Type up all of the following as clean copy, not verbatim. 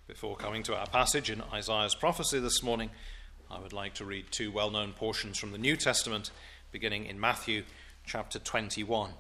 Before coming to our passage in Isaiah's prophecy this morning, I would like to read two well-known portions from the New Testament, beginning in Matthew chapter 21.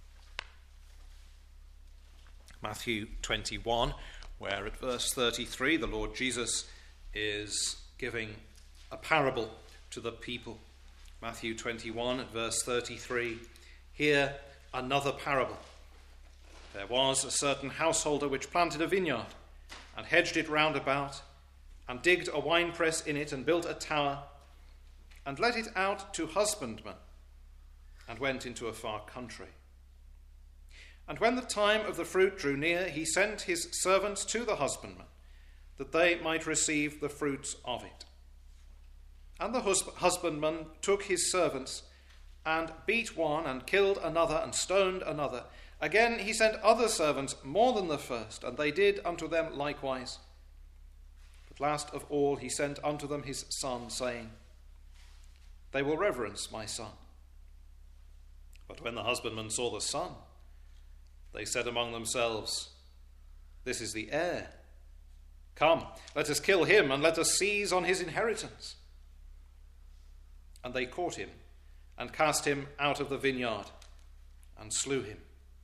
Matthew 21, where at verse 33 the Lord Jesus is giving a parable to the people. Matthew 21 at verse 33, "Hear another parable. There was a certain householder which planted a vineyard, and hedged it round about, and digged a winepress in it, and built a tower, and let it out to husbandmen, and went into a far country. And when the time of the fruit drew near, he sent his servants to the husbandmen, that they might receive the fruits of it. And the husbandman took his servants, and beat one, and killed another, and stoned another. Again he sent other servants more than the first, and they did unto them likewise. But last of all he sent unto them his son, saying, They will reverence my son. But when the husbandmen saw the son, they said among themselves, This is the heir. Come, let us kill him, and let us seize on his inheritance. And they caught him, and cast him out of the vineyard, and slew him.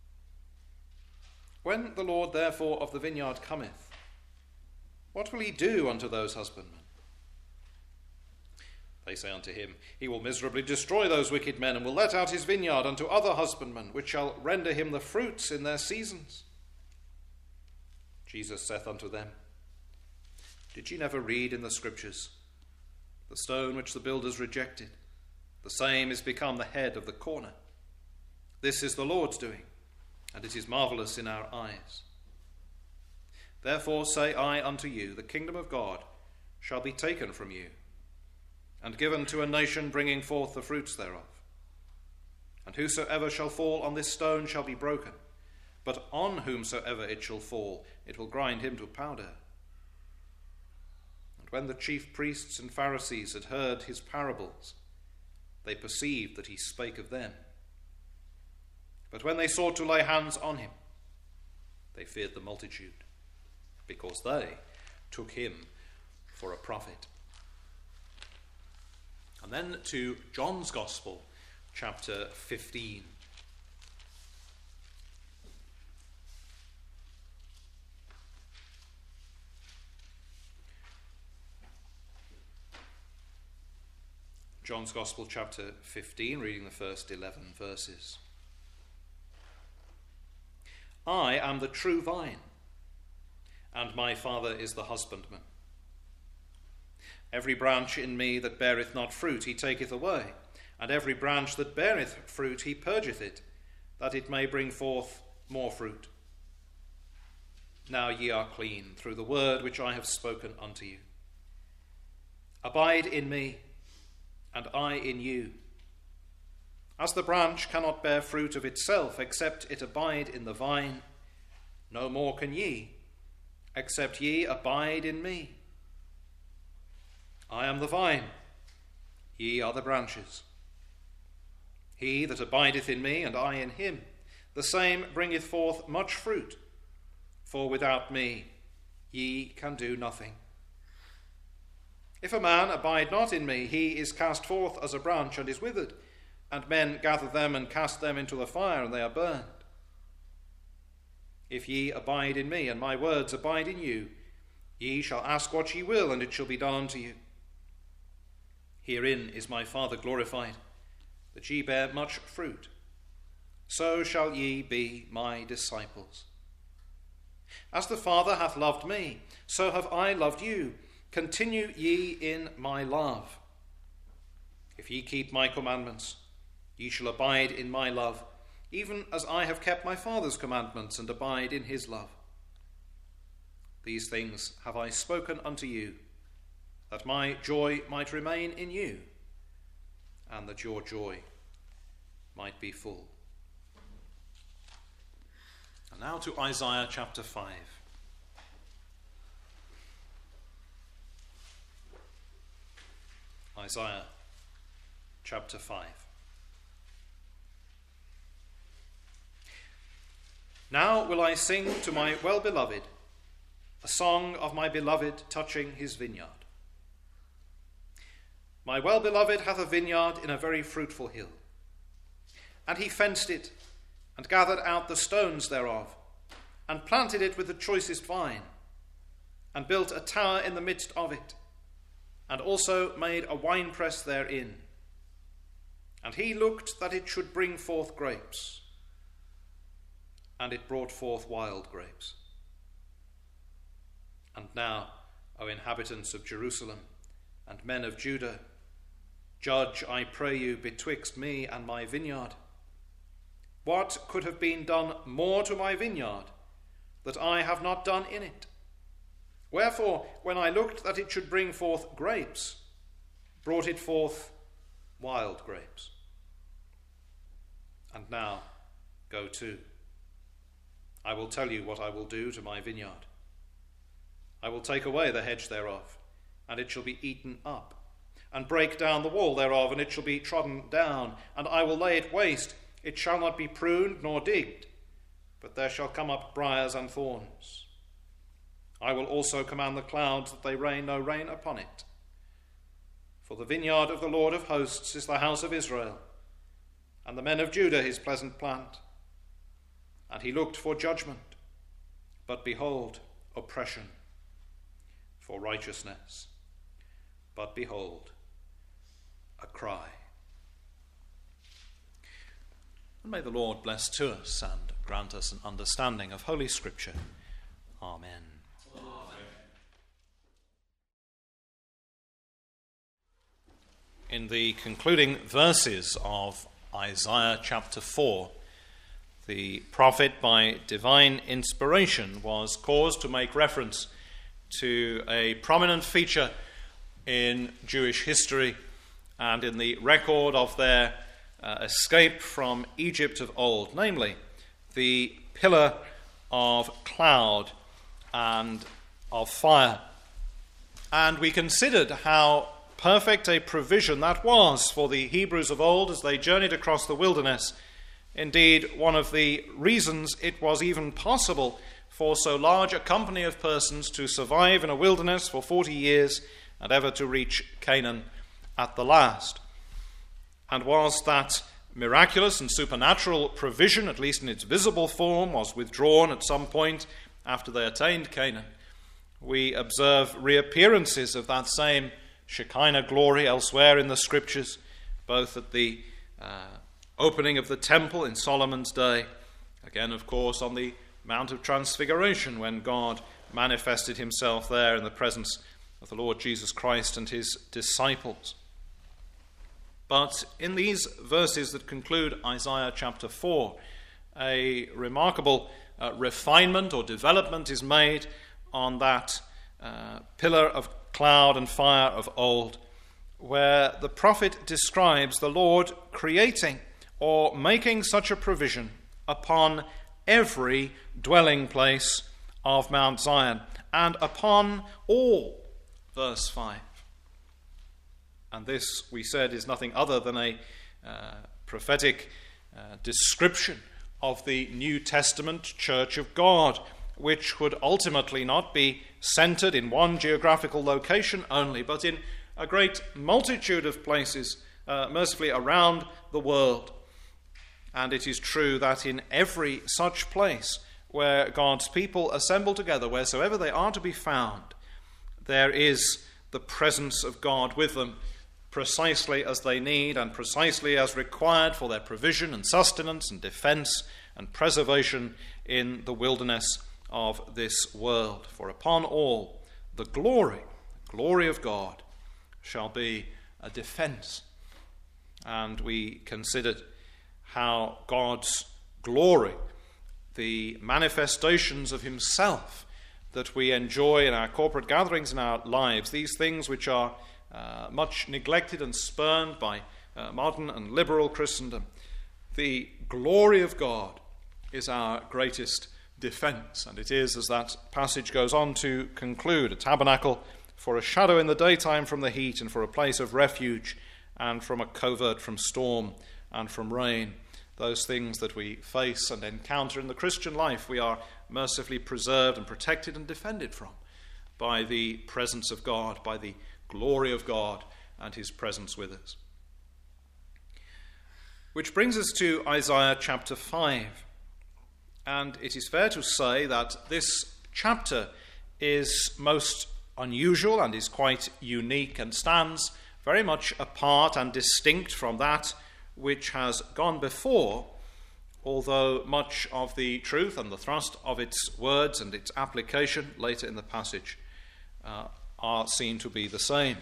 When the Lord therefore of the vineyard cometh, what will he do unto those husbandmen? They say unto him, He will miserably destroy those wicked men, and will let out his vineyard unto other husbandmen, which shall render him the fruits in their seasons. Jesus saith unto them, Did ye never read in the Scriptures, The stone which the builders rejected, the same is become the head of the corner. This is the Lord's doing, and it is marvelous in our eyes. Therefore say I unto you, the kingdom of God shall be taken from you, and given to a nation bringing forth the fruits thereof. And whosoever shall fall on this stone shall be broken, but on whomsoever it shall fall, it will grind him to powder. And when the chief priests and Pharisees had heard his parables, they perceived that he spake of them. But when they sought to lay hands on him, they feared the multitude, because they took him for a prophet." And then to John's Gospel, chapter 15. John's Gospel, chapter 15, reading the first 11 verses. I am the true vine, and my Father is the husbandman. Every branch in me that beareth not fruit he taketh away, and every branch that beareth fruit he purgeth it, that it may bring forth more fruit. Now ye are clean through the word which I have spoken unto you. Abide in me, and I in you. As the branch cannot bear fruit of itself, except it abide in the vine, no more can ye, except ye abide in me. I am the vine, ye are the branches. He that abideth in me, and I in him, the same bringeth forth much fruit, for without me ye can do nothing. If a man abide not in me, he is cast forth as a branch, and is withered, and men gather them and cast them into the fire, and they are burned. If ye abide in me, and my words abide in you, ye shall ask what ye will, and it shall be done unto you. Herein is my Father glorified, that ye bear much fruit. So shall ye be my disciples. As the Father hath loved me, so have I loved you. Continue ye in my love. If ye keep my commandments, ye shall abide in my love, even as I have kept my Father's commandments, and abide in his love. These things have I spoken unto you, that my joy might remain in you, and that your joy might be full. And now to Isaiah chapter 5. Isaiah chapter 5. Now will I sing to my well-beloved, a song of my beloved touching his vineyard. My well-beloved hath a vineyard in a very fruitful hill, and he fenced it, and gathered out the stones thereof, and planted it with the choicest vine, and built a tower in the midst of it, and also made a winepress therein. And he looked that it should bring forth grapes, and it brought forth wild grapes. And now, O inhabitants of Jerusalem, and men of Judah, judge, I pray you, betwixt me and my vineyard. What could have been done more to my vineyard, that I have not done in it? Wherefore, when I looked that it should bring forth grapes, brought it forth wild grapes. And now, go to. I will tell you what I will do to my vineyard. I will take away the hedge thereof, and it shall be eaten up, and break down the wall thereof, and it shall be trodden down, and I will lay it waste. It shall not be pruned nor digged, but there shall come up briars and thorns. I will also command the clouds that they rain no rain upon it. For the vineyard of the Lord of hosts is the house of Israel, and the men of Judah his pleasant plant. And he looked for judgment, but behold, oppression, for righteousness, but behold, a cry. And may the Lord bless to us and grant us an understanding of Holy Scripture. Amen. In the concluding verses of Isaiah chapter 4, the prophet, by divine inspiration, was caused to make reference to a prominent feature in Jewish history and in the record of their escape from Egypt of old, namely the pillar of cloud and of fire. And we considered how perfect a provision that was for the Hebrews of old as they journeyed across the wilderness. Indeed, one of the reasons it was even possible for so large a company of persons to survive in a wilderness for 40 years and ever to reach Canaan at the last. And was that miraculous and supernatural provision, at least in its visible form, was withdrawn at some point after they attained Canaan. We observe reappearances of that same Shekinah glory elsewhere in the Scriptures, both at the opening of the temple in Solomon's day, again, of course, on the Mount of Transfiguration, when God manifested himself there in the presence of the Lord Jesus Christ and his disciples. But in these verses that conclude Isaiah chapter 4, a remarkable refinement or development is made on that pillar of cloud and fire of old, where the prophet describes the Lord creating or making such a provision upon every dwelling place of Mount Zion, and upon all, verse 5. And this, we said, is nothing other than a prophetic description of the New Testament Church of God, which would ultimately not be centered in one geographical location only, but in a great multitude of places, mercifully around the world. And it is true that in every such place where God's people assemble together, wheresoever they are to be found, there is the presence of God with them, precisely as they need and precisely as required for their provision and sustenance and defense and preservation in the wilderness of this world. For upon all the glory of God shall be a defense. And we considered how God's glory, the manifestations of himself that we enjoy in our corporate gatherings in our lives, these things which are much neglected and spurned by modern and liberal Christendom, the glory of God is our greatest defense. And it is, as that passage goes on to conclude, a tabernacle for a shadow in the daytime from the heat, and for a place of refuge, and from a covert from storm and from rain. Those things that we face and encounter in the Christian life, we are mercifully preserved and protected and defended from. by the presence of God, by the glory of God and his presence with us. Which brings us to Isaiah chapter 5. And it is fair to say that this chapter is most unusual and is quite unique and stands very much apart and distinct from that which has gone before, although much of the truth and the thrust of its words and its application later in the passage are seen to be the same.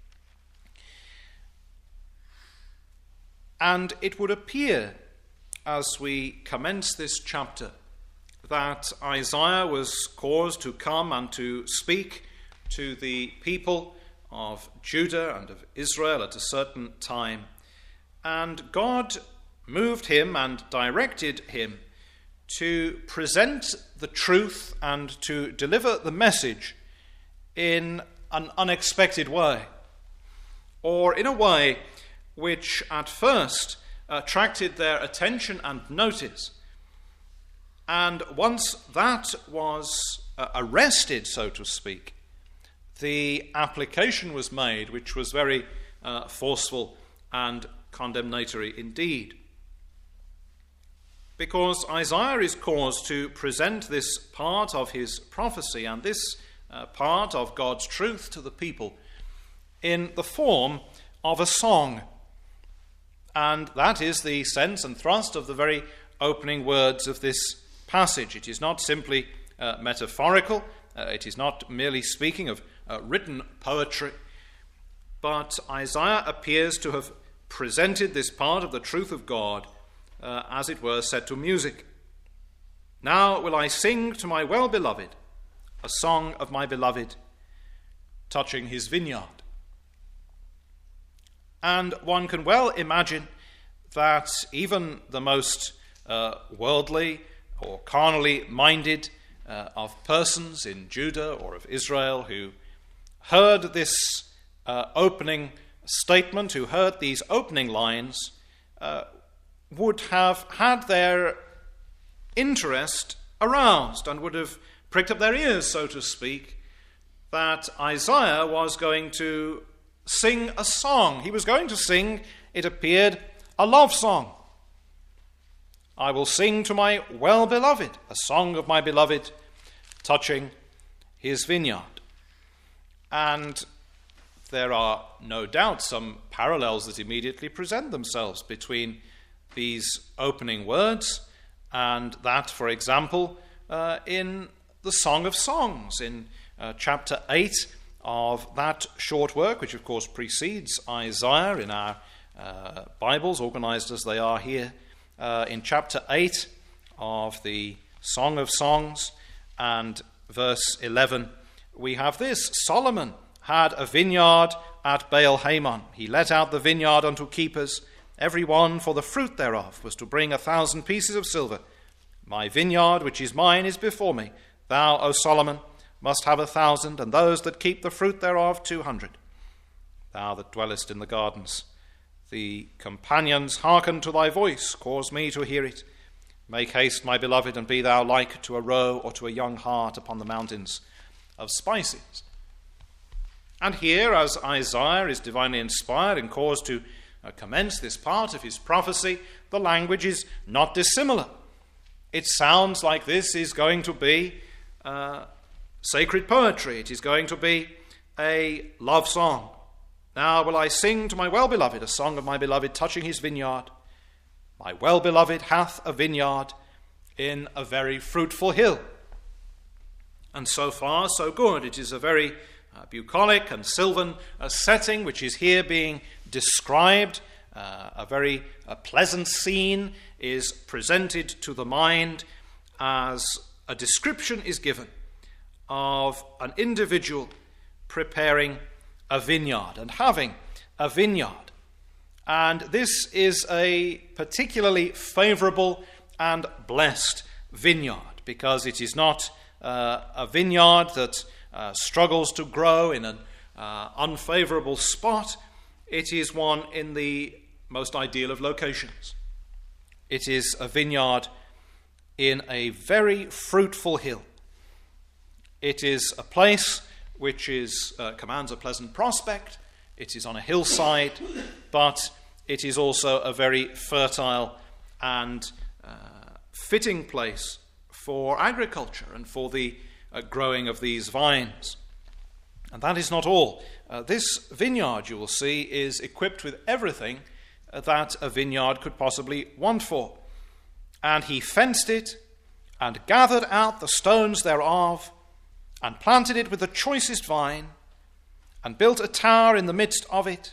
And it would appear, as we commence this chapter, that Isaiah was caused to come and to speak to the people of Judah and of Israel at a certain time. And God moved him and directed him to present the truth and to deliver the message in an unexpected way, or in a way which at first attracted their attention and notice. And once that was arrested, so to speak, the application was made, which was very forceful and condemnatory indeed. Because Isaiah is caused to present this part of his prophecy and this part of God's truth to the people in the form of a song. And that is the sense and thrust of the very opening words of this passage. It is not simply metaphorical. It is not merely speaking of written poetry. But Isaiah appears to have presented this part of the truth of God, as it were, set to music. Now will I sing to my well-beloved a song of my beloved, touching his vineyard. And one can well imagine that even the most worldly or carnally minded of persons in Judah or of Israel who heard this opening statement, who heard these opening lines, would have had their interest aroused and would have pricked up their ears, so to speak, that Isaiah was going to sing a song. He was going to sing, it appeared, a love song. I will sing to my well-beloved, a song of my beloved, touching his vineyard. And there are no doubt some parallels that immediately present themselves between these opening words and that, for example, in the Song of Songs, in chapter 8 of that short work, which of course precedes Isaiah in our Bibles, organized as they are here. In chapter 8 of the Song of Songs and verse 11, we have this: Solomon had a vineyard at Baal-Hamon. He let out the vineyard unto keepers. Every one for the fruit thereof was to bring 1,000 pieces of silver. My vineyard, which is mine, is before me. Thou, O Solomon, must have 1,000, and those that keep the fruit thereof 200. Thou that dwellest in the gardens, the companions hearken to thy voice, cause me to hear it. Make haste, my beloved, and be thou like to a roe or to a young hart upon the mountains of spices. And here, as Isaiah is divinely inspired and caused to commence this part of his prophecy, the language is not dissimilar. It sounds like this is going to be sacred poetry. It is going to be a love song. Now will I sing to my well-beloved a song of my beloved touching his vineyard. My well-beloved hath a vineyard in a very fruitful hill. And so far, so good. It is a very bucolic and sylvan setting which is here being described. A very pleasant scene is presented to the mind as a description is given of an individual preparing a vineyard and having a vineyard. And this is a particularly favorable and blessed vineyard, because it is not a vineyard that struggles to grow in an unfavorable spot. It is one in the most ideal of locations. It is a vineyard in a very fruitful hill. It is a place which commands a pleasant prospect. It is on a hillside, but it is also a very fertile and fitting place for agriculture and for the growing of these vines. And that is not all. This vineyard, you will see, is equipped with everything that a vineyard could possibly want for. And he fenced it, and gathered out the stones thereof, and planted it with the choicest vine, and built a tower in the midst of it,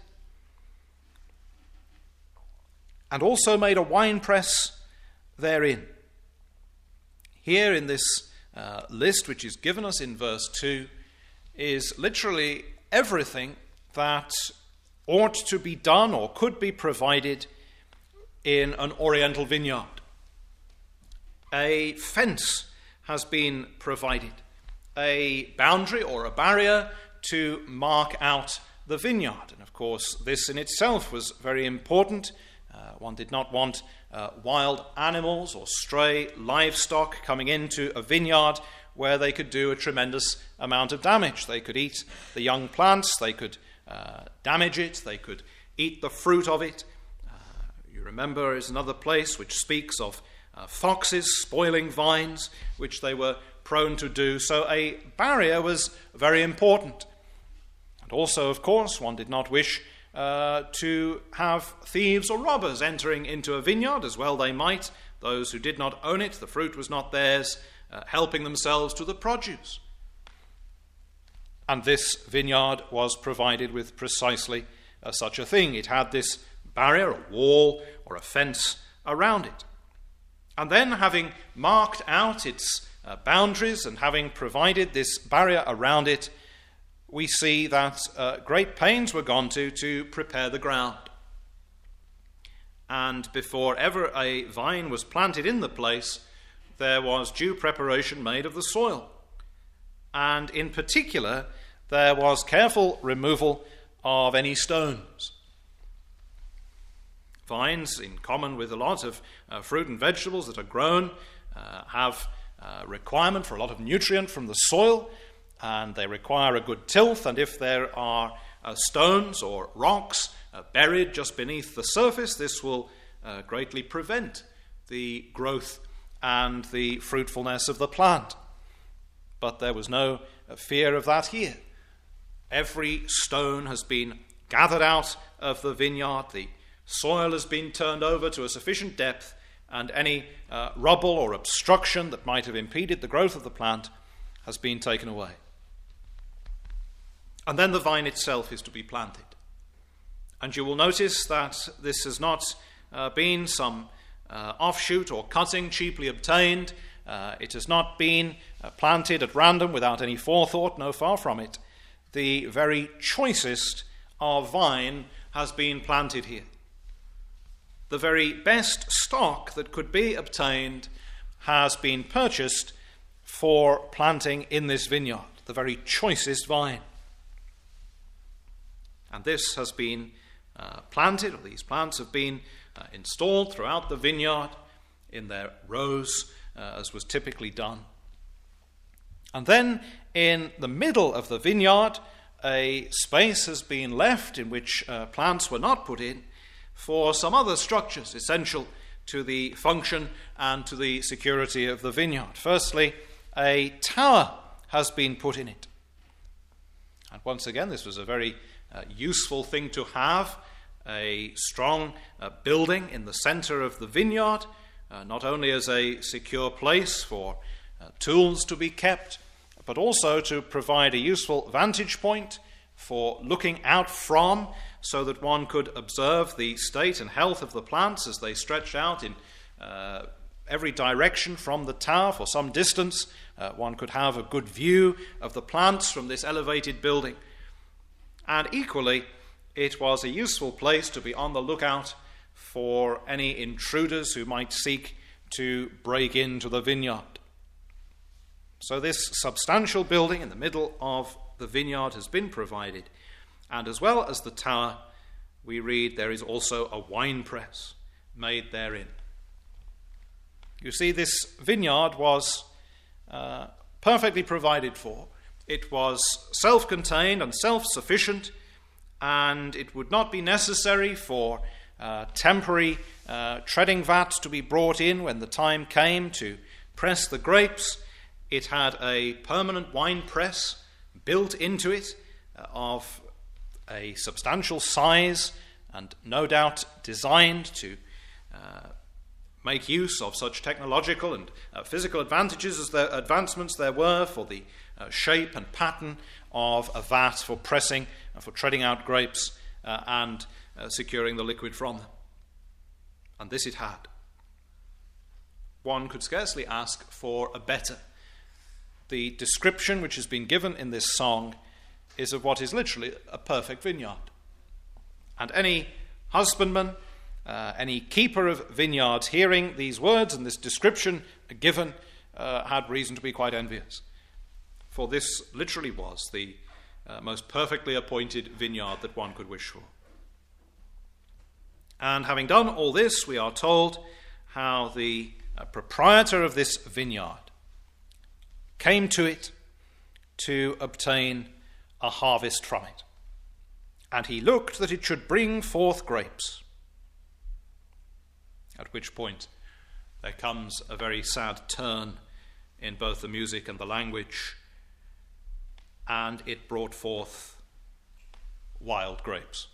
and also made a winepress therein. Here in this list, which is given us in verse 2, is literally everything that ought to be done or could be provided in an oriental vineyard. A fence has been provided, a boundary or a barrier to mark out the vineyard. And of course, this in itself was very important. One did not want wild animals or stray livestock coming into a vineyard where they could do a tremendous amount of damage. They could eat the young plants, they could damage it, they could eat the fruit of it. You remember, is another place which speaks of foxes spoiling vines, which they were prone to do. So a barrier was very important. And also, of course, one did not wish to have thieves or robbers entering into a vineyard, as well they might. Those who did not own it, the fruit was not theirs, helping themselves to the produce. And this vineyard was provided with precisely such a thing. It had this barrier, a wall or a fence around it. And then, having marked out its boundaries and having provided this barrier around it, we see that great pains were gone to prepare the ground. And before ever a vine was planted in the place, there was due preparation made of the soil. And in particular, there was careful removal of any stones. Vines, in common with a lot of fruit and vegetables that are grown, have requirement for a lot of nutrient from the soil, and they require a good tilth. And if there are stones or rocks buried just beneath the surface, this will greatly prevent the growth and the fruitfulness of the plant. But there was no fear of that here. Every stone has been gathered out of the vineyard. The soil has been turned over to a sufficient depth, and any rubble or obstruction that might have impeded the growth of the plant has been taken away. And then the vine itself is to be planted. And you will notice that this has not been some offshoot or cutting cheaply obtained. It has not been planted at random without any forethought, no, far from it. The very choicest of vine has been planted here. The very best stock that could be obtained has been purchased for planting in this vineyard, the very choicest vine. And this has been planted, or these plants have been installed throughout the vineyard in their rows, as was typically done. And then in the middle of the vineyard, a space has been left in which plants were not put in for some other structures essential to the function and to the security of the vineyard. Firstly, a tower has been put in it. And once again, this was a very useful thing to have, a strong building in the center of the vineyard, not only as a secure place for tools to be kept, but also to provide a useful vantage point for looking out from, so that one could observe the state and health of the plants as they stretched out in every direction from the tower for some distance. One could have a good view of the plants from this elevated building. And equally, it was a useful place to be on the lookout for any intruders who might seek to break into the vineyard. So this substantial building in the middle of the vineyard has been provided. And as well as the tower, we read there is also a winepress made therein. You see, this vineyard was perfectly provided for. It was self-contained and self-sufficient, and it would not be necessary for temporary treading vats to be brought in when the time came to press the grapes. It had a permanent wine press built into it of a substantial size, and no doubt designed to make use of such technological and physical advantages as the advancements there were for the shape and pattern of a vat for pressing and for treading out grapes and securing the liquid from them. And this it had. One could scarcely ask for a better. The description which has been given in this song is of what is literally a perfect vineyard. And any husbandman, any keeper of vineyards, hearing these words and this description given, had reason to be quite envious. For this literally was the most perfectly appointed vineyard that one could wish for. And having done all this, we are told how the proprietor of this vineyard came to it to obtain a harvest from it. And he looked that it should bring forth grapes. At which point there comes a very sad turn in both the music and the language, and it brought forth wild grapes.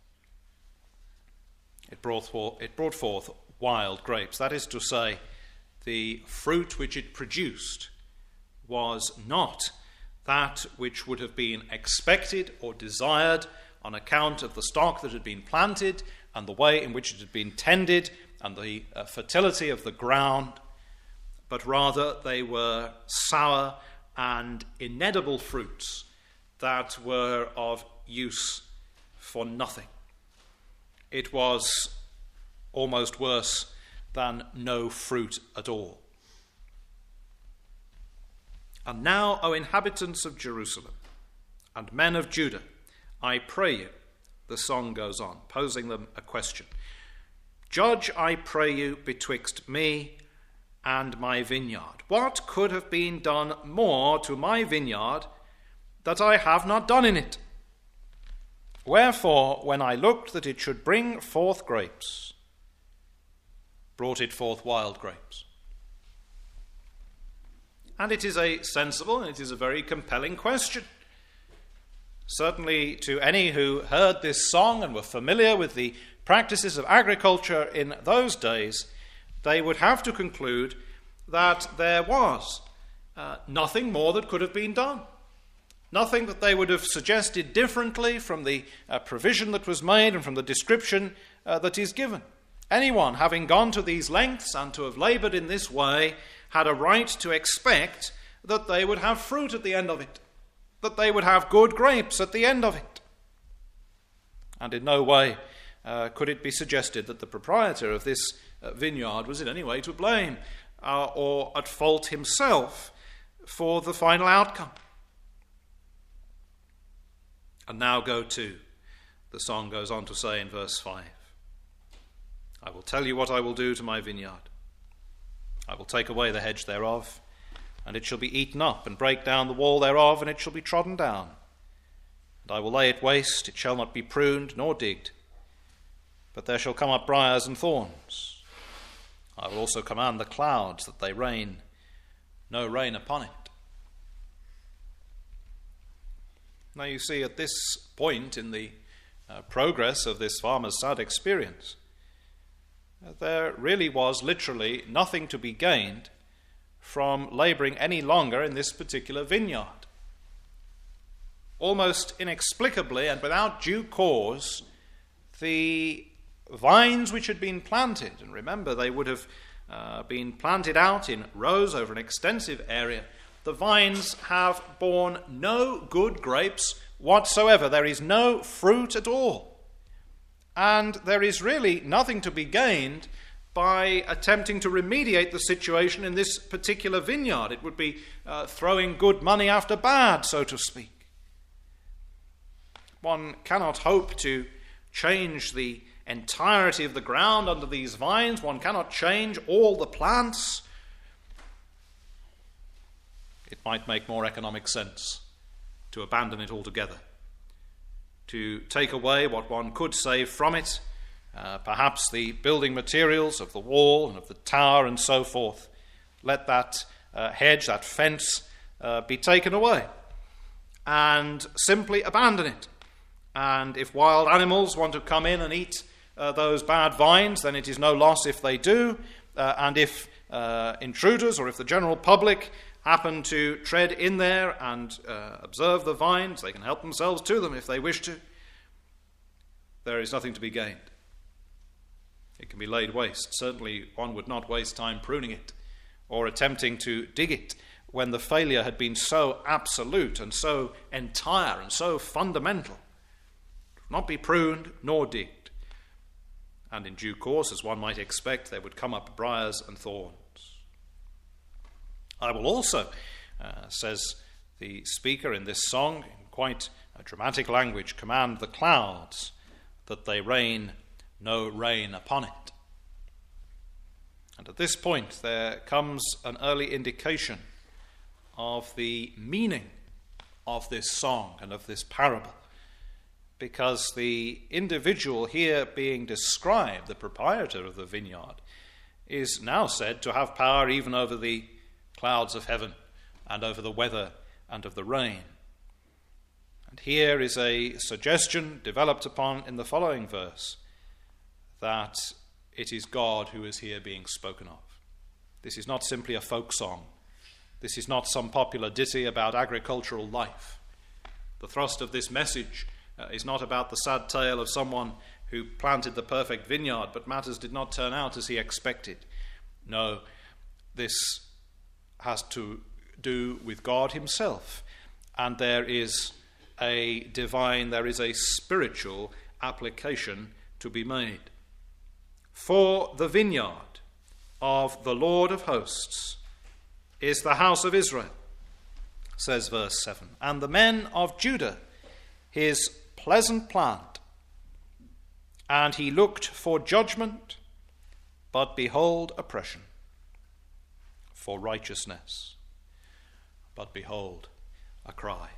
It brought forth wild grapes. That is to say, the fruit which it produced was not that which would have been expected or desired on account of the stock that had been planted and the way in which it had been tended and the fertility of the ground, but rather they were sour and inedible fruits that were of use for nothing. It was almost worse than no fruit at all. And now, O inhabitants of Jerusalem and men of Judah, I pray you, the song goes on, posing them a question. Judge, I pray you, betwixt me and my vineyard. What could have been done more to my vineyard that I have not done in it? Wherefore, when I looked that it should bring forth grapes, brought it forth wild grapes. And it is a sensible and it is a very compelling question. Certainly to any who heard this song and were familiar with the practices of agriculture in those days, they would have to conclude that there was nothing more that could have been done. Nothing that they would have suggested differently from the provision that was made and from the description that is given. Anyone having gone to these lengths and to have laboured in this way had a right to expect that they would have fruit at the end of it, that they would have good grapes at the end of it. And in no way could it be suggested that the proprietor of this vineyard was in any way to blame or at fault himself for the final outcome. And now the song goes on to say in verse 5, I will tell you what I will do to my vineyard. I will take away the hedge thereof, and it shall be eaten up, and break down the wall thereof, and it shall be trodden down. And I will lay it waste, it shall not be pruned nor digged, but there shall come up briars and thorns. I will also command the clouds that they rain no rain upon it. Now you see, at this point in the progress of this farmer's sad experience, there really was literally nothing to be gained from labouring any longer in this particular vineyard. Almost inexplicably and without due cause, the vines which had been planted, and remember they would have been planted out in rows over an extensive area, the vines have borne no good grapes whatsoever. There is no fruit at all. And there is really nothing to be gained by attempting to remediate the situation in this particular vineyard. It would be throwing good money after bad, so to speak. One cannot hope to change the entirety of the ground under these vines. One cannot change all the plants. It might make more economic sense to abandon it altogether, to take away what one could save from it, perhaps the building materials of the wall and of the tower and so forth. Let that hedge, that fence, be taken away and simply abandon it. And if wild animals want to come in and eat those bad vines, then it is no loss if they do. And if intruders or if the general public happen to tread in there and observe the vines, they can help themselves to them if they wish to. There is nothing to be gained. It can be laid waste. Certainly one would not waste time pruning it or attempting to dig it when the failure had been so absolute and so entire and so fundamental. It would not be pruned nor digged. And in due course, as one might expect, there would come up briars and thorns. I will also, says the speaker in this song, in quite a dramatic language, command the clouds that they rain no rain upon it. And at this point there comes an early indication of the meaning of this song and of this parable, because the individual here being described, the proprietor of the vineyard, is now said to have power even over the clouds of heaven and over the weather and of the rain. And here is a suggestion developed upon in the following verse, that it is God who is here being spoken of. This is not simply a folk song. This is not some popular ditty about agricultural life. The thrust of this message is not about the sad tale of someone who planted the perfect vineyard, but matters did not turn out as he expected. No, this has to do with God himself, and there is a spiritual application to be made. For the vineyard of the Lord of hosts is the house of Israel, says verse 7, and the men of Judah his pleasant plant. And he looked for judgment, but behold oppression, for righteousness, but behold a cry.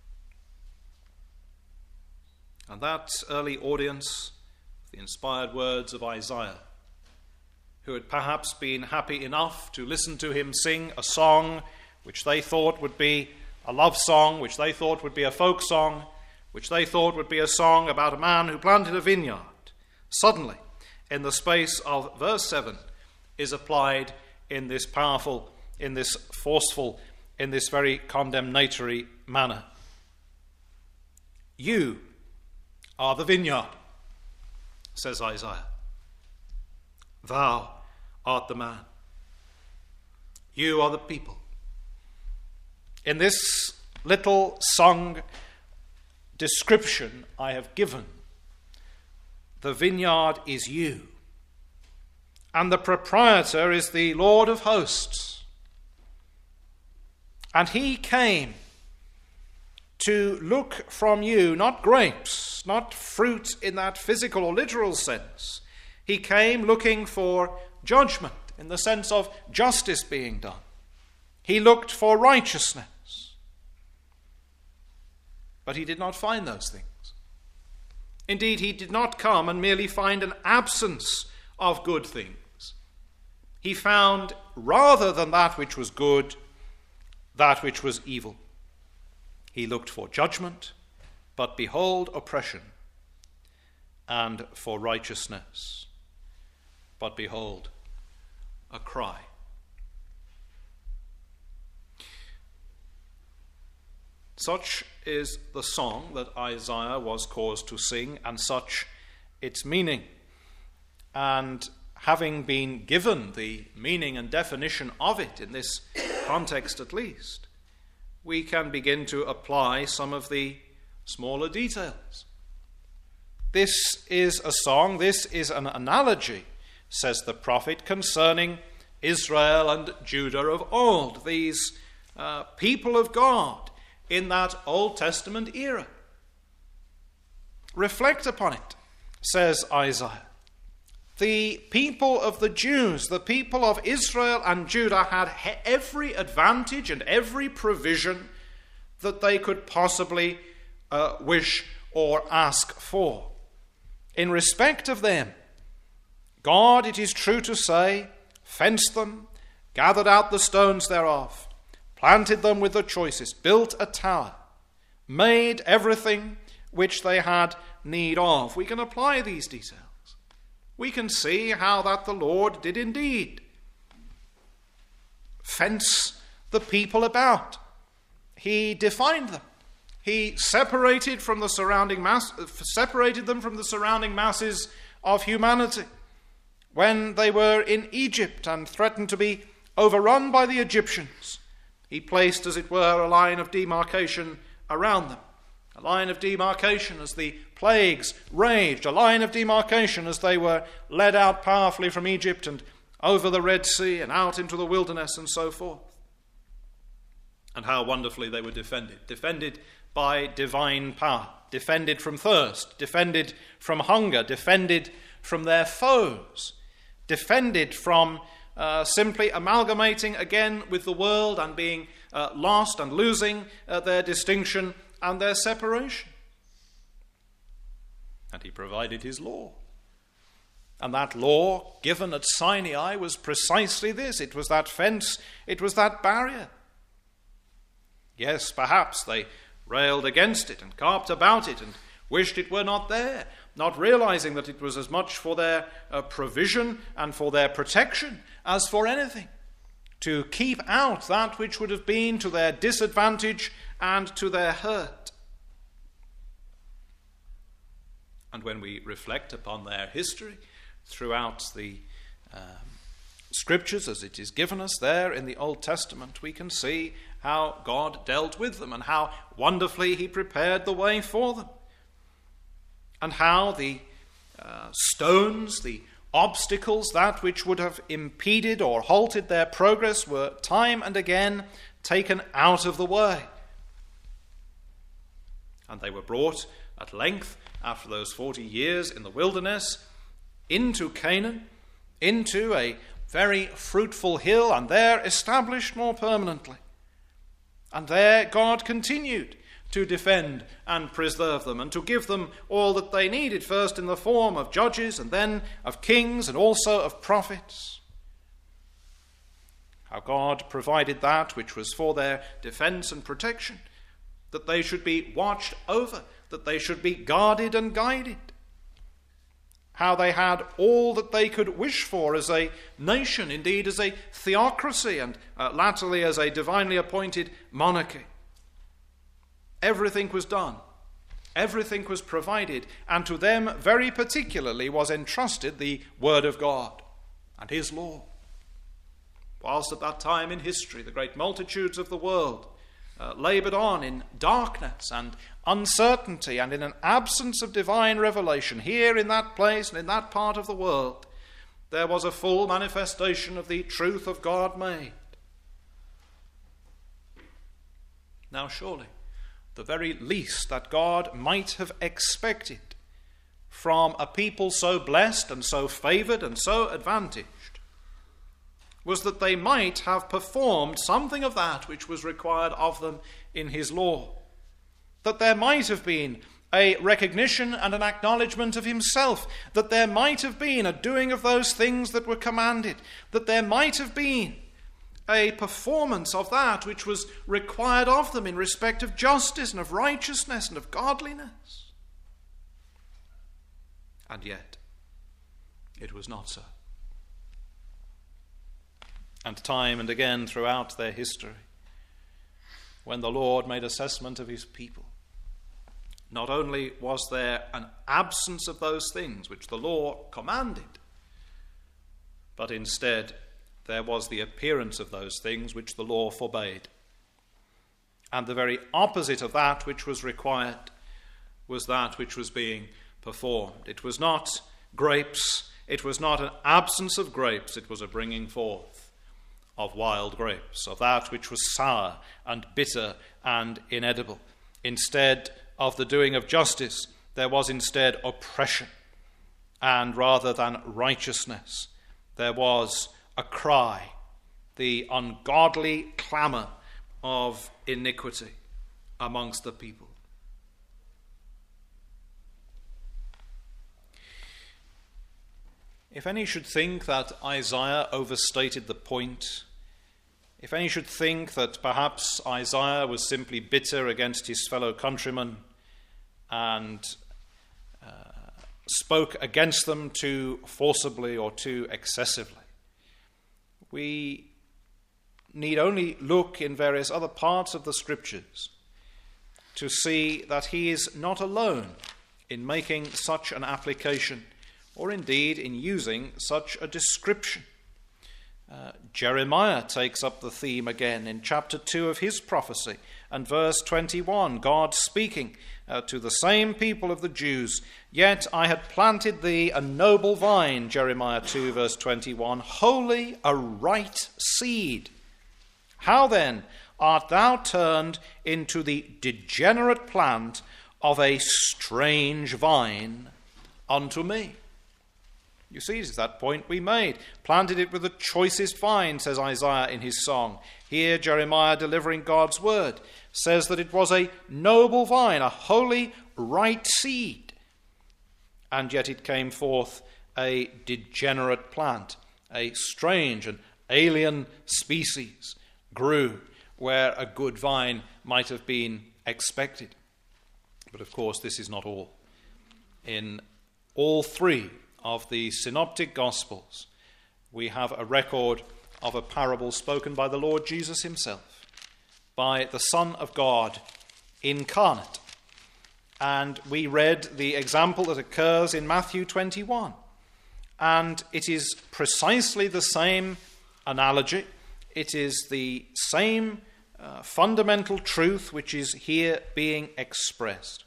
And that early audience, the inspired words of Isaiah, who had perhaps been happy enough to listen to him sing a song which they thought would be a love song, which they thought would be a folk song, which they thought would be a song about a man who planted a vineyard, suddenly, in the space of verse 7, is applied in this powerful, in this forceful, in this very condemnatory manner. You are the vineyard, says Isaiah. Thou art the man. You are the people. In this little song description I have given, the vineyard is you, and the proprietor is the Lord of hosts. And he came to look from you, not grapes, not fruit in that physical or literal sense. He came looking for judgment in the sense of justice being done. He looked for righteousness. But he did not find those things. Indeed, he did not come and merely find an absence of good things. He found, rather than that which was good, that which was evil. He looked for judgment, but behold oppression, and for righteousness, but behold a cry. Such is the song that Isaiah was caused to sing, and such its meaning. And having been given the meaning and definition of it in this context at least, we can begin to apply some of the smaller details. This is a song, this is an analogy, says the prophet, concerning Israel and Judah of old, these people of God in that Old Testament era. Reflect upon it, says Isaiah. The people of the Jews, the people of Israel and Judah, had every advantage and every provision that they could possibly wish or ask for. In respect of them, God, it is true to say, fenced them, gathered out the stones thereof, planted them with the choicest, built a tower, made everything which they had need of. We can apply these details. We can see how that the Lord did indeed fence the people about. He defined them. He separated them from the surrounding masses of humanity when they were in Egypt and threatened to be overrun by the Egyptians. He placed, as it were, a line of demarcation around them, a line of demarcation as the plagues raged, a line of demarcation as they were led out powerfully from Egypt and over the Red Sea and out into the wilderness and so forth. And how wonderfully they were defended by divine power, defended from thirst, defended from hunger, defended from their foes, defended from simply amalgamating again with the world and being lost and losing their distinction and their separation. And he provided his law. And that law given at Sinai was precisely this. It was that fence, it was that barrier. Yes, perhaps they railed against it and carped about it and wished it were not there, not realizing that it was as much for their provision and for their protection as for anything, to keep out that which would have been to their disadvantage and to their hurt. And when we reflect upon their history throughout the Scriptures as it is given us there in the Old Testament, we can see how God dealt with them and how wonderfully he prepared the way for them, and how the stones, the obstacles, that which would have impeded or halted their progress, were time and again taken out of the way. And they were brought at length, after those 40 years in the wilderness, into Canaan, into a very fruitful hill, and there established more permanently. And there God continued to defend and preserve them, and to give them all that they needed, first in the form of judges, and then of kings, and also of prophets. How God provided that which was for their defense and protection, that they should be watched over, that they should be guarded and guided. How they had all that they could wish for as a nation, indeed as a theocracy, and latterly as a divinely appointed monarchy. Everything was done. Everything was provided. And to them very particularly was entrusted the Word of God and his law. Whilst at that time in history the great multitudes of the world laboured on in darkness and uncertainty and in an absence of divine revelation, here in that place and in that part of the world, there was a full manifestation of the truth of God made. Now surely, the very least that God might have expected from a people so blessed and so favoured and so advantaged was that they might have performed something of that which was required of them in his law. That there might have been a recognition and an acknowledgement of himself, that there might have been a doing of those things that were commanded, that there might have been a performance of that which was required of them in respect of justice and of righteousness and of godliness. And yet, it was not so. And time and again throughout their history, when the Lord made assessment of his people, not only was there an absence of those things which the law commanded, but instead there was the appearance of those things which the law forbade. And the very opposite of that which was required was that which was being performed. It was not grapes, it was not an absence of grapes, it was a bringing forth of wild grapes, of that which was sour and bitter and inedible. Instead of the doing of justice, there was instead oppression. And rather than righteousness, there was a cry, the ungodly clamour of iniquity. amongst the people. If any should think that Isaiah overstated the point, if any should think that perhaps Isaiah was simply bitter against his fellow countrymen and spoke against them too forcibly or too excessively, we need only look in various other parts of the Scriptures to see that he is not alone in making such an application, or indeed in using such a description. Jeremiah takes up the theme again in chapter 2 of his prophecy, and verse 21, God speaking to the same people of the Jews, "Yet I had planted thee a noble vine," Jeremiah 2 verse 21, "wholly a right seed. How then art thou turned into the degenerate plant of a strange vine unto me?" You see, it's that point we made. Planted it with the choicest vine, says Isaiah in his song. Here, Jeremiah, delivering God's word, says that it was a noble vine, a holy right seed. And yet it came forth a degenerate plant, a strange and alien species grew where a good vine might have been expected. But of course, this is not all. In all three of the synoptic Gospels, we have a record of a parable spoken by the Lord Jesus himself, by the Son of God incarnate. And we read the example that occurs in Matthew 21. And it is precisely the same analogy. It is the same fundamental truth which is here being expressed.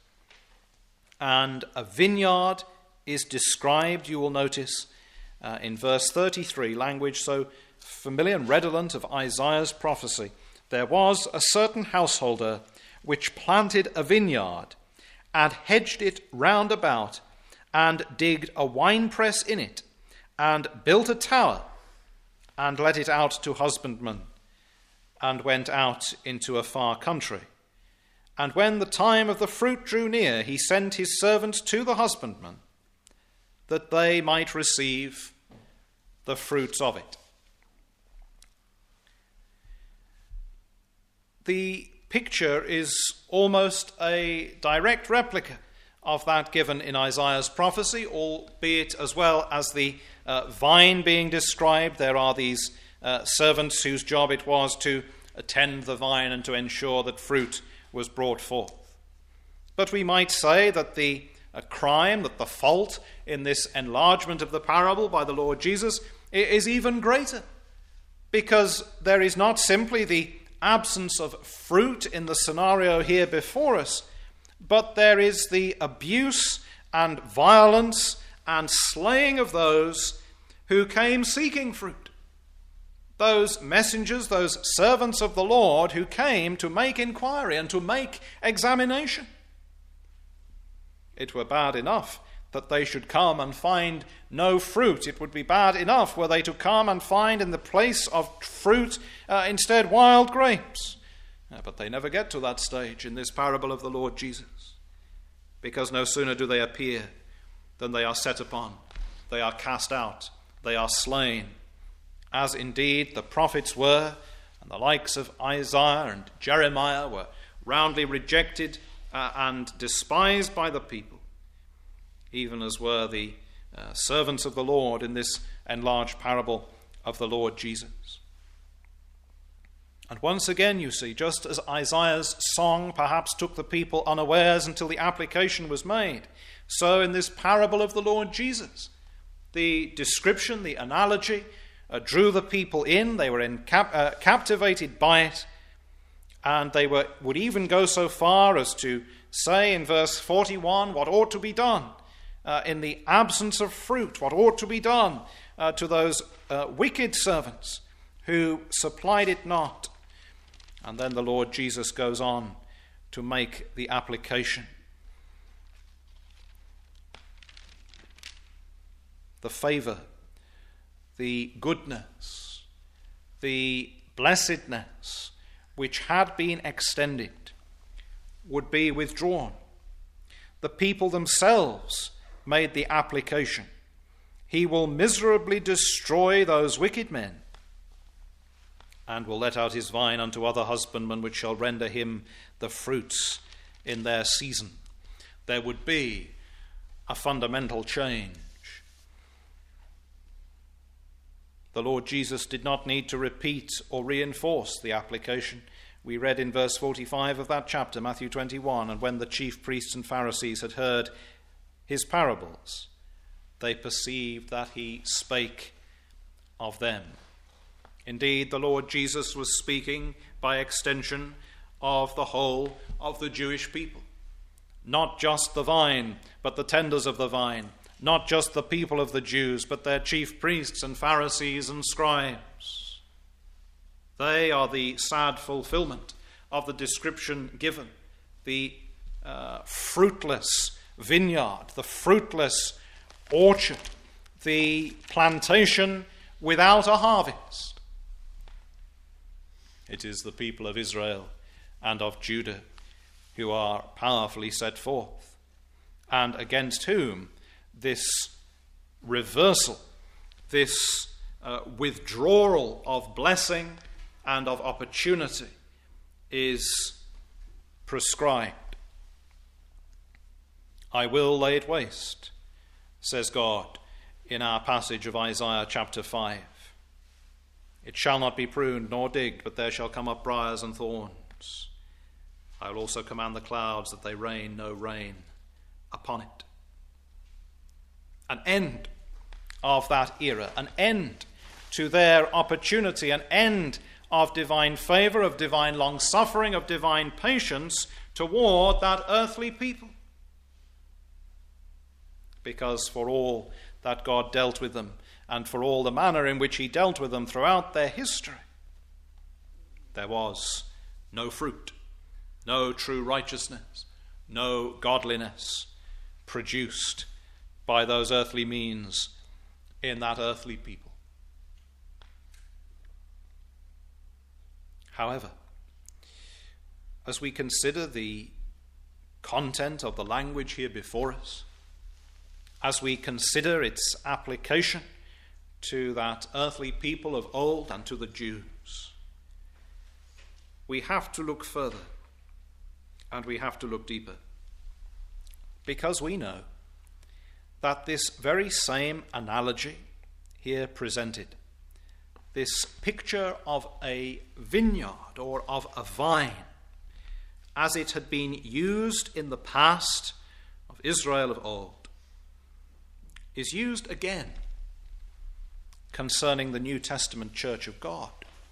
And a vineyard is described, you will notice, in verse 33, language so familiar and redolent of Isaiah's prophecy. There was a certain householder which planted a vineyard and hedged it round about and digged a winepress in it and built a tower and let it out to husbandmen and went out into a far country. And when the time of the fruit drew near, he sent his servants to the husbandmen that they might receive the fruits of it. The picture is almost a direct replica of that given in Isaiah's prophecy, albeit as well as the vine being described, there are these servants whose job it was to attend the vine and to ensure that fruit was brought forth. But we might say that the crime, that the fault in this enlargement of the parable by the Lord Jesus is even greater, because there is not simply the absence of fruit in the scenario here before us, but there is the abuse and violence and slaying of those who came seeking fruit. Those messengers, those servants of the Lord who came to make inquiry and to make examination. It were bad enough that they should come and find no fruit. It would be bad enough were they to come and find in the place of fruit instead wild grapes. But they never get to that stage in this parable of the Lord Jesus, because no sooner do they appear than they are set upon, they are cast out, they are slain, as indeed the prophets were, and the likes of Isaiah and Jeremiah were roundly rejected and despised by the people, even as were the servants of the Lord in this enlarged parable of the Lord Jesus. And once again, you see, just as Isaiah's song perhaps took the people unawares until the application was made, so in this parable of the Lord Jesus, the description, the analogy, drew the people in. They were captivated by it, and they would even go so far as to say in verse 41 what ought to be done in the absence of fruit, what ought to be done to those wicked servants who supplied it not. And then the Lord Jesus goes on to make the application. The favor, the goodness, the blessedness which had been extended would be withdrawn. The people themselves made the application. He will miserably destroy those wicked men, and will let out his vine unto other husbandmen, which shall render him the fruits in their season. There would be a fundamental change. The Lord Jesus did not need to repeat or reinforce the application. We read in verse 45 of that chapter, Matthew 21, and when the chief priests and Pharisees had heard his parables, they perceived that he spake of them. Indeed, the Lord Jesus was speaking by extension of the whole of the Jewish people. Not just the vine, but the tenders of the vine. Not just the people of the Jews, but their chief priests and Pharisees and scribes. They are the sad fulfillment of the description given. The fruitless vineyard, the fruitless orchard, the plantation without a harvest. It is the people of Israel and of Judah who are powerfully set forth, and against whom this reversal, this withdrawal of blessing and of opportunity is prescribed. I will lay it waste, says God in our passage of Isaiah chapter 5. It shall not be pruned nor digged, but there shall come up briars and thorns. I will also command the clouds that they rain no rain upon it. An end of that era, an end to their opportunity, an end of divine favor, of divine long-suffering, of divine patience toward that earthly people. Because for all that God dealt with them, and for all the manner in which he dealt with them throughout their history, there was no fruit, no true righteousness, no godliness produced by those earthly means in that earthly people. However, as we consider the content of the language here before us, as we consider its application to that earthly people of old and to the Jews, we have to look further and we have to look deeper, because we know that this very same analogy here presented, this picture of a vineyard or of a vine, as it had been used in the past of Israel of old, is used again concerning the New Testament Church of God.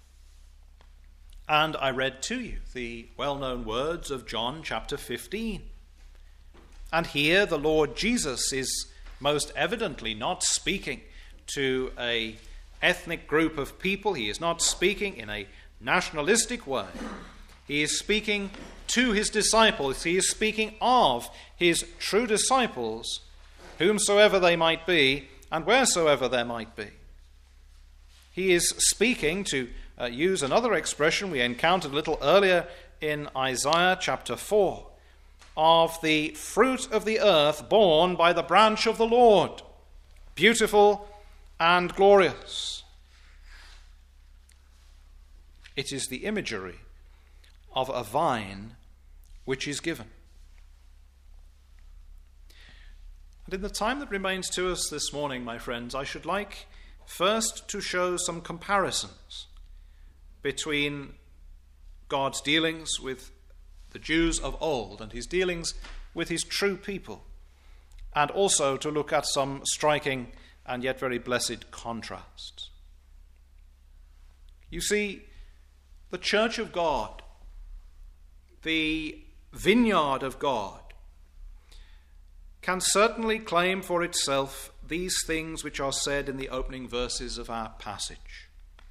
And I read to you the well-known words of John chapter 15. And here the Lord Jesus is most evidently not speaking to an ethnic group of people. He is not speaking in a nationalistic way. He is speaking to his disciples. He is speaking of his true disciples, whomsoever they might be and wheresoever there might be. He is speaking, to use another expression we encountered a little earlier in Isaiah chapter 4, of the fruit of the earth borne by the branch of the Lord, beautiful and glorious. It is the imagery of a vine which is given. And in the time that remains to us this morning, my friends, I should like first to show some comparisons between God's dealings with the Jews of old and his dealings with his true people, and also to look at some striking and yet very blessed contrasts. You see, the church of God, the vineyard of God, can certainly claim for itself these things which are said in the opening verses of our passage.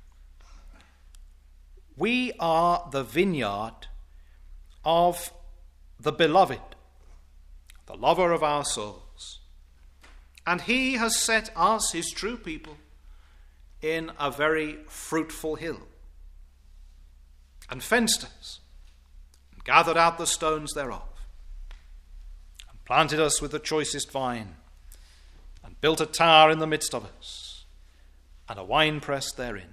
We are the vineyard of the beloved, the lover of our souls. And he has set us, his true people, in a very fruitful hill, and fenced us, and gathered out the stones thereof, and planted us with the choicest vine, and built a tower in the midst of us, and a winepress therein.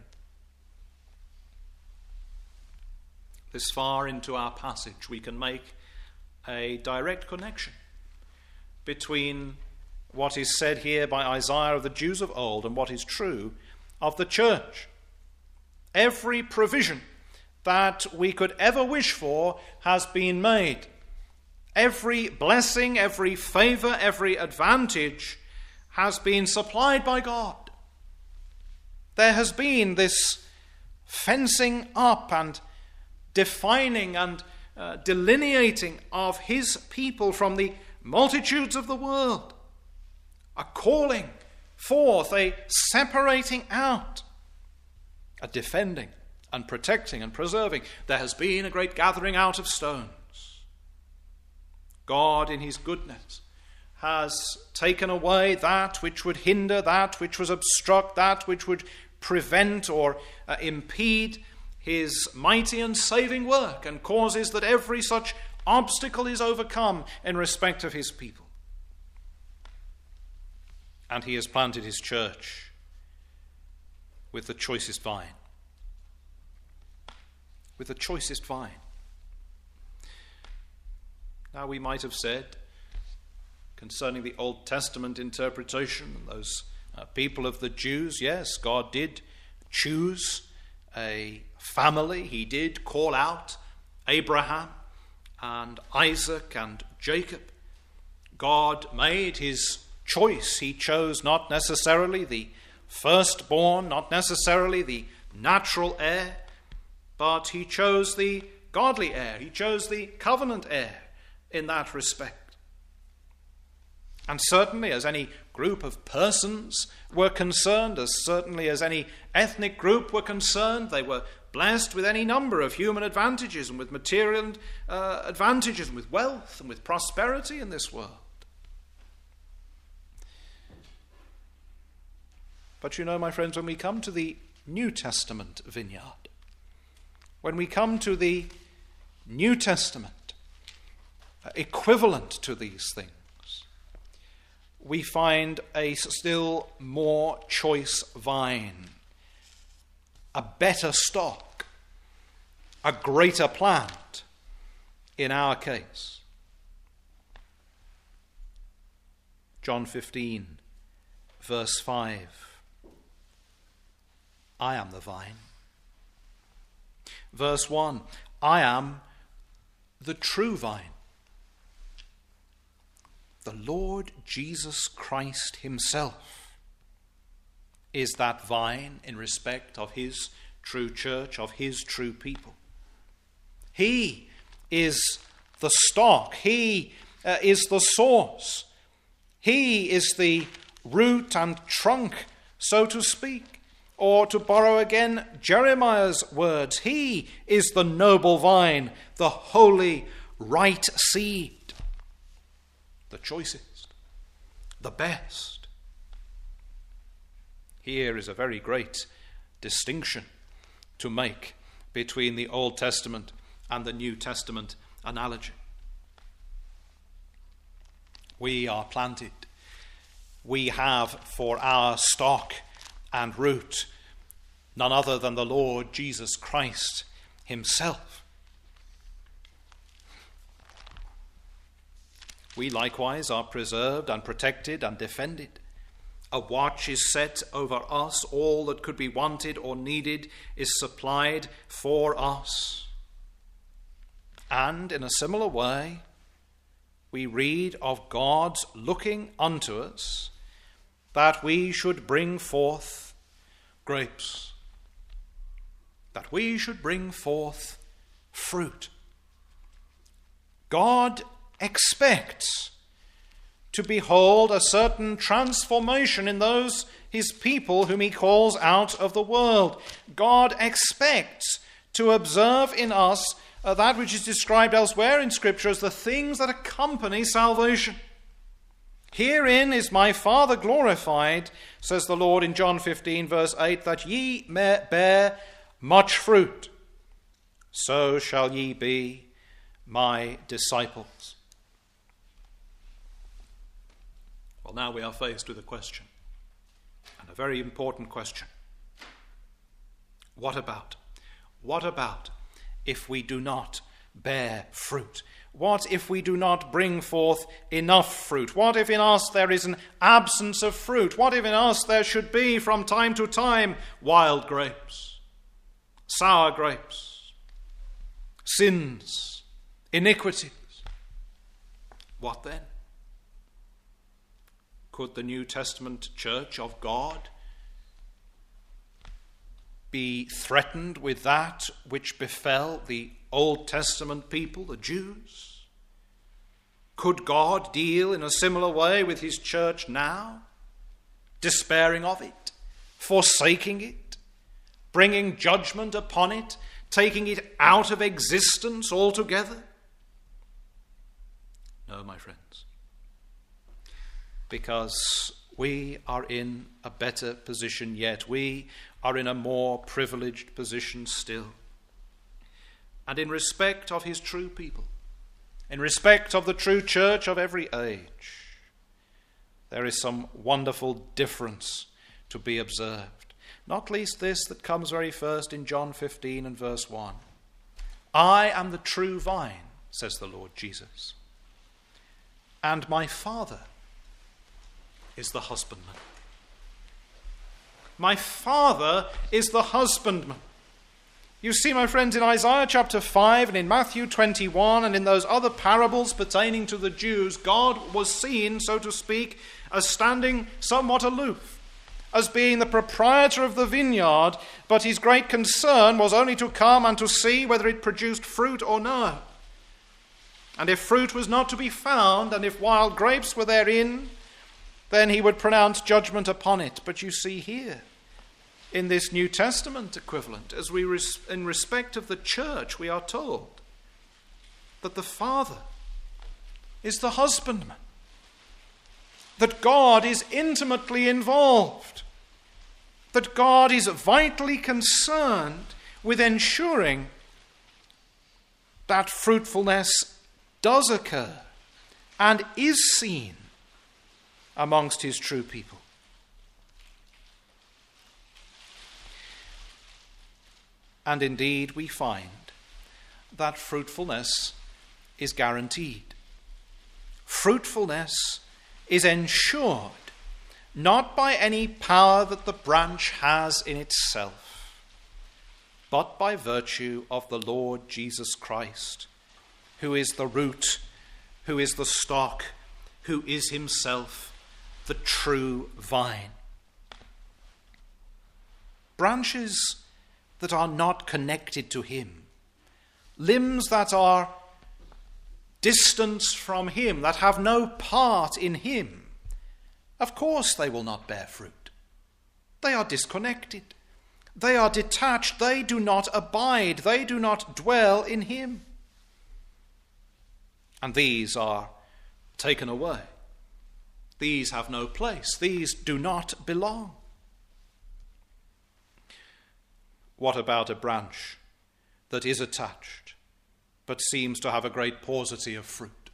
This far into our passage, we can make a direct connection between what is said here by Isaiah of the Jews of old and what is true of the church. Every provision that we could ever wish for has been made. Every blessing, every favor, every advantage has been supplied by God. There has been this fencing up and defining and delineating of his people from the multitudes of the world, a calling forth, a separating out, a defending and protecting and preserving. There has been a great gathering out of stones. God in his goodness has taken away that which would hinder, that which was obstruct, that which would prevent or impede his mighty and saving work, and causes that every such obstacle is overcome in respect of his people. And he has planted his church with the choicest vine. With the choicest vine. Now, we might have said concerning the Old Testament interpretation, those people of the Jews, yes, God did choose a family. He did call out Abraham and Isaac and Jacob. God made his choice. He chose not necessarily the firstborn, not necessarily the natural heir, but he chose the godly heir. He chose the covenant heir in that respect. And certainly as any group of persons were concerned, as certainly as any ethnic group were concerned, they were blessed with any number of human advantages and with material advantages and with wealth and with prosperity in this world. But you know, my friends, when we come to the New Testament vineyard, when we come to the New Testament equivalent to these things, we find a still more choice vine, a better stock, a greater plant in our case. John 15, verse 5. I am the vine. Verse 1. I am the true vine. The Lord Jesus Christ himself is that vine in respect of his true church, of his true people. He is the stock. He is the source. He is the root and trunk, so to speak. Or to borrow again Jeremiah's words, he is the noble vine, the holy right seed, the choicest, the best. Here is a very great distinction to make between the Old Testament and the New Testament analogy. We are planted. We have for our stock and root none other than the Lord Jesus Christ himself. We likewise are preserved and protected and defended. A watch is set over us. All that could be wanted or needed is supplied for us. And in a similar way, we read of God's looking unto us that we should bring forth grapes, that we should bring forth fruit. God expects to behold a certain transformation in those his people whom he calls out of the world. God expects to observe in us that which is described elsewhere in Scripture as the things that accompany salvation. Herein is my Father glorified, says the Lord in John 15, verse 8, that ye may bear much fruit. So shall ye be my disciples. Well, now we are faced with a question, and a very important question. What about? What about if we do not bear fruit? What if we do not bring forth enough fruit? What if in us there is an absence of fruit? What if in us there should be from time to time wild grapes, sour grapes, sins, iniquities? What then? Could the New Testament church of God be threatened with that which befell the Old Testament people, the Jews? Could God deal in a similar way with his church now, despairing of it, forsaking it, bringing judgment upon it, taking it out of existence altogether? No, my friends, because we are in a better position yet. We are in a more privileged position still. And in respect of his true people, in respect of the true church of every age, there is some wonderful difference to be observed. Not least this that comes very first in John 15 and verse 1. I am the true vine, says the Lord Jesus, and my Father is the husbandman. My Father is the husbandman. You see, my friends, in Isaiah chapter 5 and in Matthew 21 and in those other parables pertaining to the Jews, God was seen, so to speak, as standing somewhat aloof, as being the proprietor of the vineyard, but his great concern was only to come and to see whether it produced fruit or no. And if fruit was not to be found, and if wild grapes were therein, then he would pronounce judgment upon it. But you see here, in this New Testament equivalent, as in respect of the church, we are told that the Father is the husbandman, that God is intimately involved, that God is vitally concerned with ensuring that fruitfulness does occur and is seen amongst his true people. And indeed we find that fruitfulness is guaranteed. Fruitfulness is ensured not by any power that the branch has in itself, but by virtue of the Lord Jesus Christ, who is the root, who is the stock, who is himself the true vine. Branches that are not connected to him, limbs that are distanced from him, that have no part in him, of course they will not bear fruit. They are disconnected. They are detached. They do not abide. They do not dwell in him. And these are taken away. These have no place. These do not belong. What about a branch that is attached but seems to have a great paucity of fruit?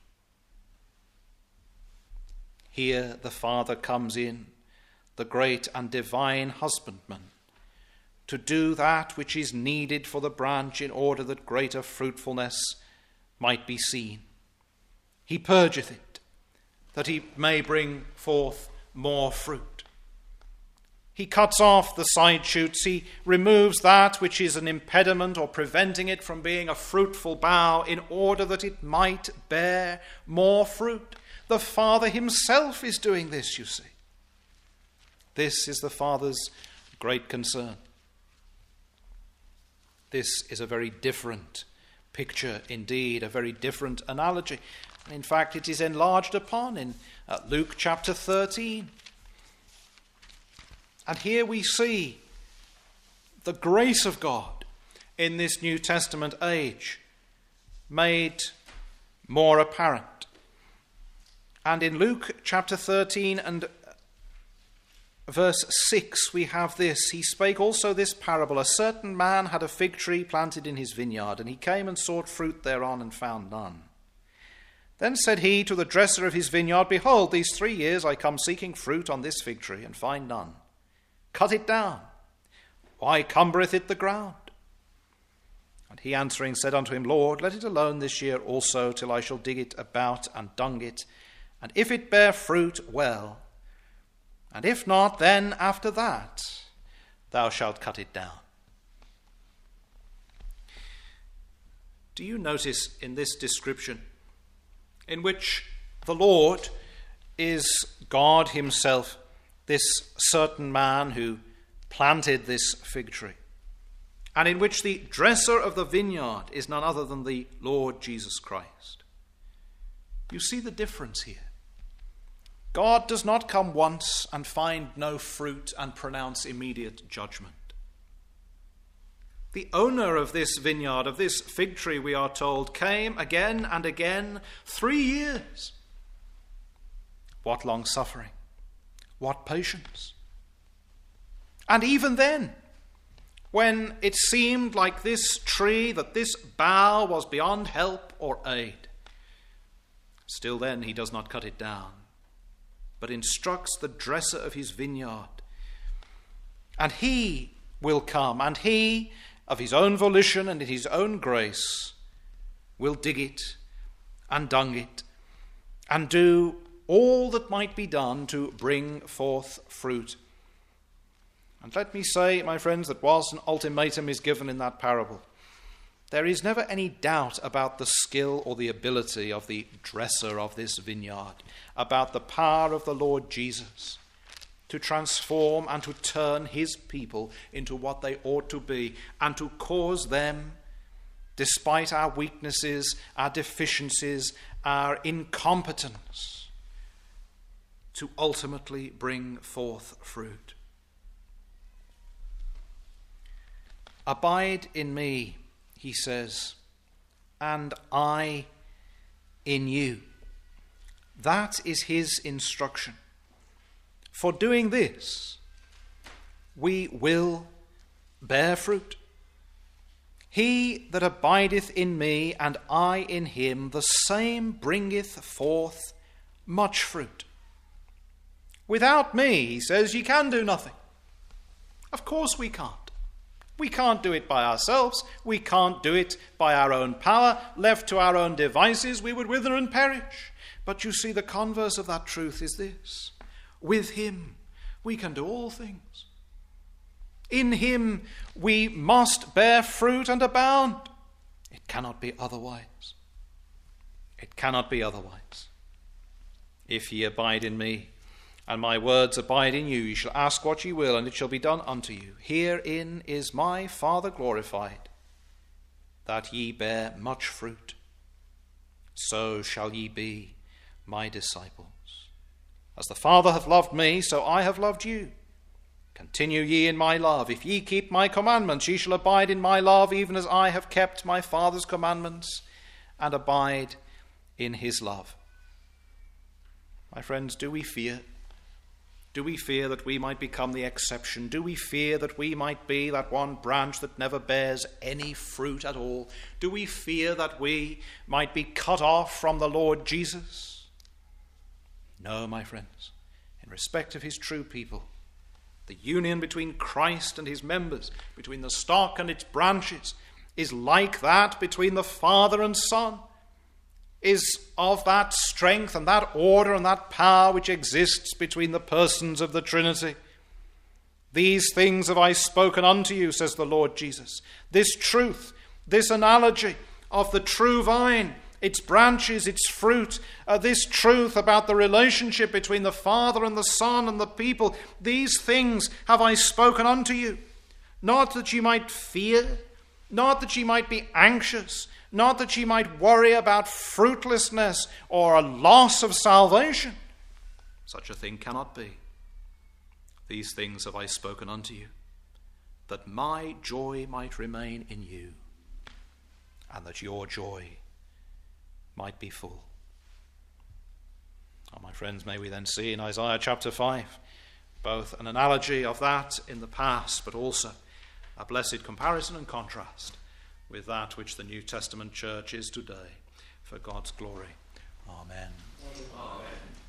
Here the Father comes in, the great and divine husbandman, to do that which is needed for the branch in order that greater fruitfulness might be seen. He purgeth it, that he may bring forth more fruit. He cuts off the side shoots. He removes that which is an impediment or preventing it from being a fruitful bough in order that it might bear more fruit. The Father himself is doing this, you see. This is the Father's great concern. This is a very different picture indeed, a very different analogy. In fact, it is enlarged upon in Luke chapter 13. And here we see the grace of God in this New Testament age made more apparent. And in Luke chapter 13 and verse 6 we have this: He spake also this parable. A certain man had a fig tree planted in his vineyard, and he came and sought fruit thereon, and found none. Then said he to the dresser of his vineyard, Behold, these 3 years I come seeking fruit on this fig tree, and find none. Cut it down. Why cumbereth it the ground? And he answering said unto him, Lord, let it alone this year also, till I shall dig it about and dung it. And if it bear fruit, well. And if not, then after that thou shalt cut it down. Do you notice in this description, in which the Lord is God himself, this certain man who planted this fig tree, and in which the dresser of the vineyard is none other than the Lord Jesus Christ? You see the difference here. God does not come once and find no fruit and pronounce immediate judgment. The owner of this vineyard, of this fig tree, we are told, came again and again, 3 years. What long suffering, what patience. And even then, when it seemed like this tree, that this bough was beyond help or aid, still then he does not cut it down, but instructs the dresser of his vineyard. And he will come, and he, of his own volition and in his own grace, will dig it and dung it and do all that might be done to bring forth fruit. And let me say, my friends, that whilst an ultimatum is given in that parable, there is never any doubt about the skill or the ability of the dresser of this vineyard, about the power of the Lord Jesus to transform and to turn his people into what they ought to be, and to cause them, despite our weaknesses, our deficiencies, our incompetence, to ultimately bring forth fruit. Abide in me, he says, and I in you. That is his instruction. For doing this, we will bear fruit. He that abideth in me, and I in him, the same bringeth forth much fruit. Without me, he says, ye can do nothing. Of course we can't. We can't do it by ourselves. We can't do it by our own power. Left to our own devices, we would wither and perish. But you see, the converse of that truth is this: with him we can do all things. In him we must bear fruit and abound. It cannot be otherwise. It cannot be otherwise. If ye abide in me, and my words abide in you, ye shall ask what ye will, and it shall be done unto you. Herein is my Father glorified, that ye bear much fruit. So shall ye be my disciples. As the Father hath loved me, so I have loved you. Continue ye in my love. If ye keep my commandments, ye shall abide in my love, even as I have kept my Father's commandments and abide in his love. My friends, do we fear? Do we fear that we might become the exception? Do we fear that we might be that one branch that never bears any fruit at all? Do we fear that we might be cut off from the Lord Jesus? No, my friends. In respect of his true people, the union between Christ and his members, between the stock and its branches, is like that between the Father and Son, is of that strength and that order and that power which exists between the persons of the Trinity. These things have I spoken unto you, says the Lord Jesus. This truth, this analogy of the true vine, its branches, its fruit, this truth about the relationship between the Father and the Son and the people, these things have I spoken unto you, not that ye might fear, not that ye might be anxious, not that ye might worry about fruitlessness or a loss of salvation. Such a thing cannot be. These things have I spoken unto you, that my joy might remain in you, and that your joy might be full. Oh, my friends, may we then see in Isaiah chapter 5 both an analogy of that in the past, but also a blessed comparison and contrast with that which the New Testament church is today, for God's glory. Amen. Amen.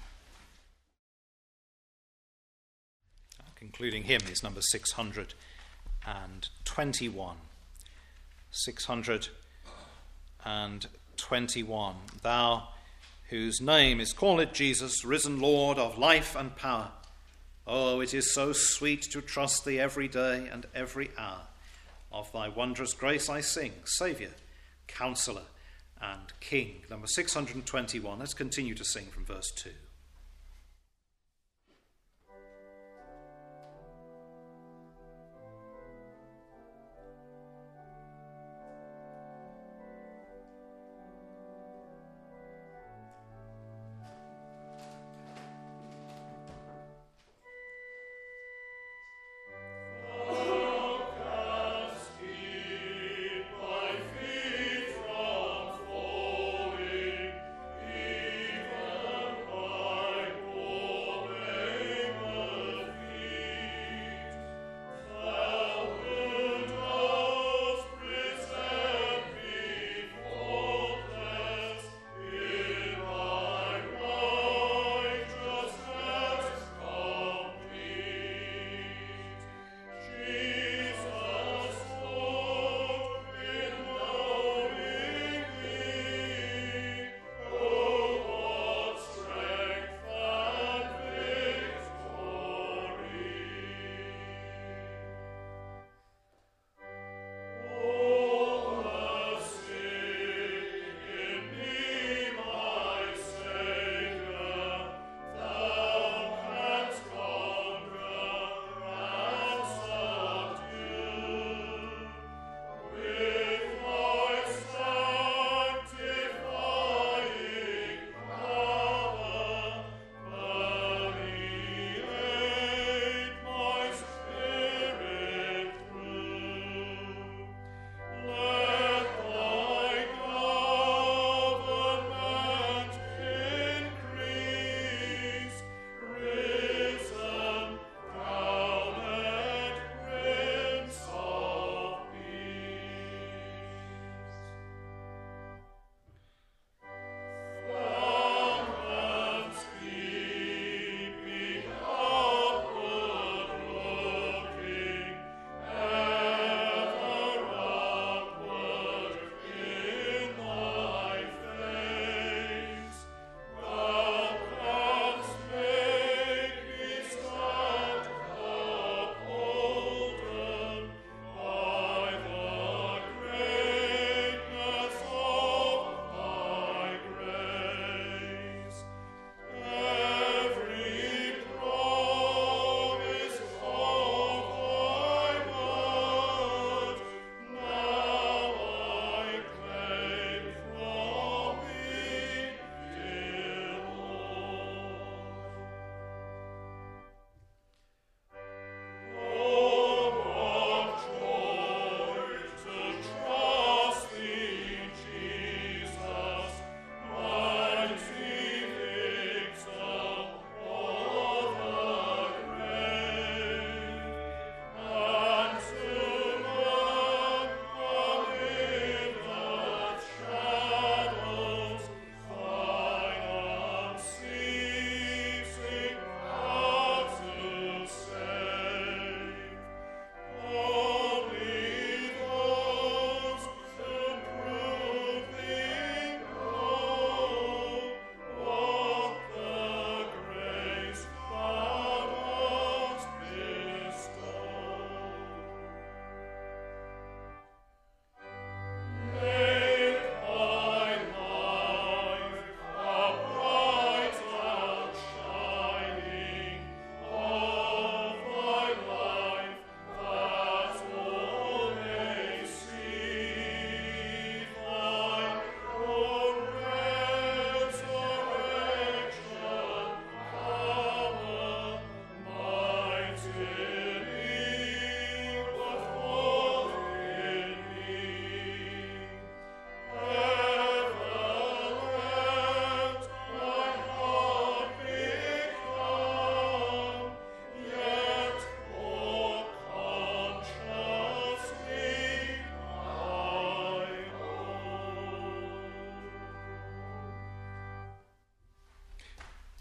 Our concluding hymn is number 621. 621. Thou whose name is called Jesus, risen Lord of life and power. Oh, it is so sweet to trust thee every day and every hour. Of thy wondrous grace I sing, Saviour, Counselor, and King. Number 621. Let's continue to sing from verse 2. From falling, even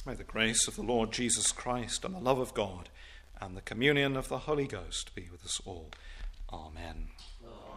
May the grace of the Lord Jesus Christ and the love of God and the communion of the Holy Ghost be with us all. Amen. Amen.